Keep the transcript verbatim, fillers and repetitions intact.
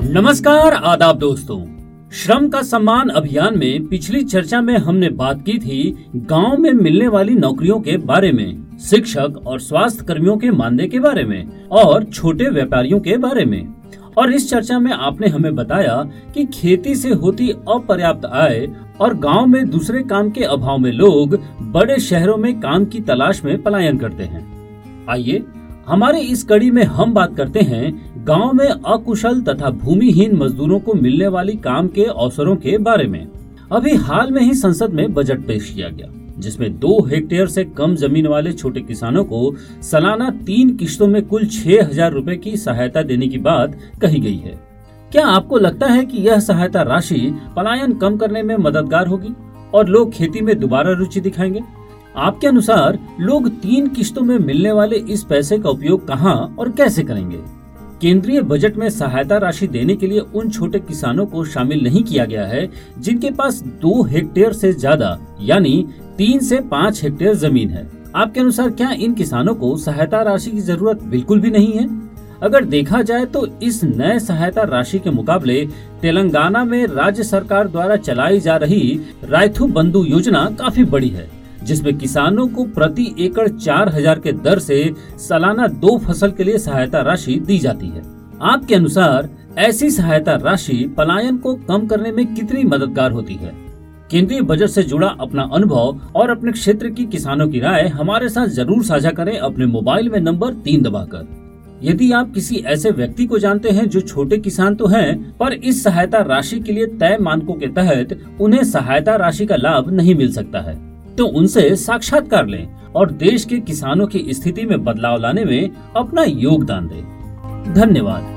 नमस्कार, आदाब दोस्तों। श्रम का सम्मान अभियान में पिछली चर्चा में हमने बात की थी गांव में मिलने वाली नौकरियों के बारे में, शिक्षक और स्वास्थ्य कर्मियों के मानदेय के बारे में और छोटे व्यापारियों के बारे में। और इस चर्चा में आपने हमें बताया कि खेती से होती अपर्याप्त आय और गांव में दूसरे काम के अभाव में लोग बड़े शहरों में काम की तलाश में पलायन करते हैं। आइए हमारे इस कड़ी में हम बात करते हैं गांव में अकुशल तथा भूमिहीन मजदूरों को मिलने वाली काम के अवसरों के बारे में। अभी हाल में ही संसद में बजट पेश किया गया, जिसमें दो हेक्टेयर से कम जमीन वाले छोटे किसानों को सालाना तीन किश्तों में कुल छह हजार रुपए की सहायता देने की बात कही गई है। क्या आपको लगता है कि यह सहायता राशि पलायन कम करने में मददगार होगी और लोग खेती में दोबारा रुचि दिखाएंगे? आपके अनुसार लोग तीन किश्तों में मिलने वाले इस पैसे का उपयोग कहां और कैसे करेंगे? केंद्रीय बजट में सहायता राशि देने के लिए उन छोटे किसानों को शामिल नहीं किया गया है जिनके पास दो हेक्टेयर से ज्यादा यानी तीन से पाँच हेक्टेयर जमीन है। आपके अनुसार क्या इन किसानों को सहायता राशि की जरूरत बिल्कुल भी नहीं है? अगर देखा जाए तो इस नए सहायता राशि के मुकाबले तेलंगाना में राज्य सरकार द्वारा चलाई जा रही राइथु बंधु योजना काफी बड़ी है, जिसमें किसानों को प्रति एकड़ चार हजार के दर से सालाना दो फसल के लिए सहायता राशि दी जाती है। आपके अनुसार ऐसी सहायता राशि पलायन को कम करने में कितनी मददगार होती है? केंद्रीय बजट से जुड़ा अपना अनुभव और अपने क्षेत्र की किसानों की राय हमारे साथ जरूर साझा करें अपने मोबाइल में नंबर तीन दबाकर। यदि आप किसी ऐसे व्यक्ति को जानते हैं जो छोटे किसान तो हैं, पर इस सहायता राशि के लिए तय मानकों के तहत उन्हें सहायता राशि का लाभ नहीं मिल सकता है, तो उनसे साक्षात्कार लें और देश के किसानों की स्थिति में बदलाव लाने में अपना योगदान दें। धन्यवाद।